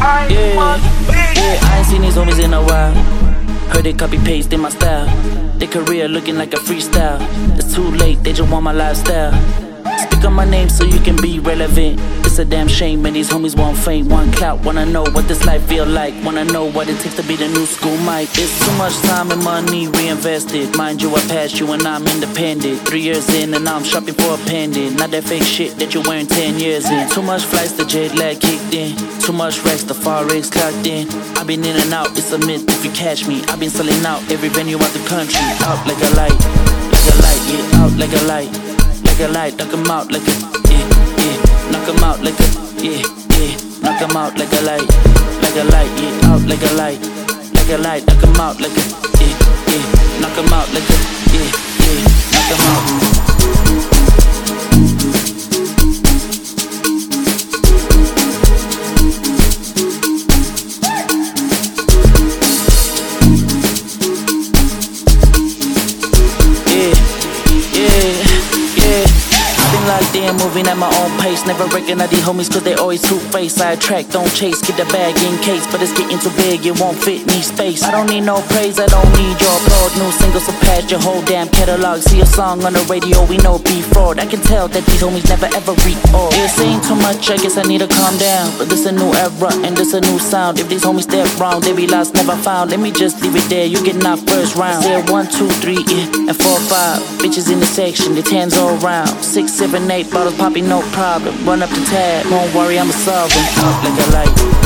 Yeah, I ain't seen these homies in a while. Heard they copy paste in my style. Their career looking like a freestyle. It's too late, they just want my lifestyle. Speak on my name so you can be relevant. It's a damn shame, and these homies want fame, want clout. Wanna know what this life feel like. Wanna know what it takes to be the new school Mike. It's too much time and money reinvested. Mind you, I passed you and I'm independent. 3 years in and now I'm shopping for a pendant. Not that fake shit that you're wearing 10 years in. Too much flights, the jet lag kicked in. Too much racks, the forex clocked in. I've been in and out, it's a myth if you catch me. I've been selling out every venue out the country. Out like a light, yeah, out like a light. Like a light, knock 'em out like a, yeah, yeah. Knock 'em out like a, yeah, yeah. Knock 'em out like a light, yeah. Out like a light, knock 'em out like a, yeah, yeah. Knock 'em out like a, yeah, yeah. Knock 'em out. Locked in, moving at my own pace. Never recognize these homies cause they always two-faced. Sidetrack, don't chase, get the bag in case. But it's getting too big, it won't fit me space. I don't need no praise, I don't need your applause. New singles surpass your whole damn catalog. See a song on the radio, we know be fraud. I can tell that these homies never ever reap all. They're saying too much, I guess I need to calm down. But this a new era, and this a new sound. If these homies step wrong, they be lost, never found. Let me just leave it there, you get knocked first round. Said 1, 2, 3, yeah, and 4, 5. Bitches in the section, the 10s all round. 6, 7, 8 bottles popping, no problem. Run up the tab, don't worry, I'ma solve them. Out like a light.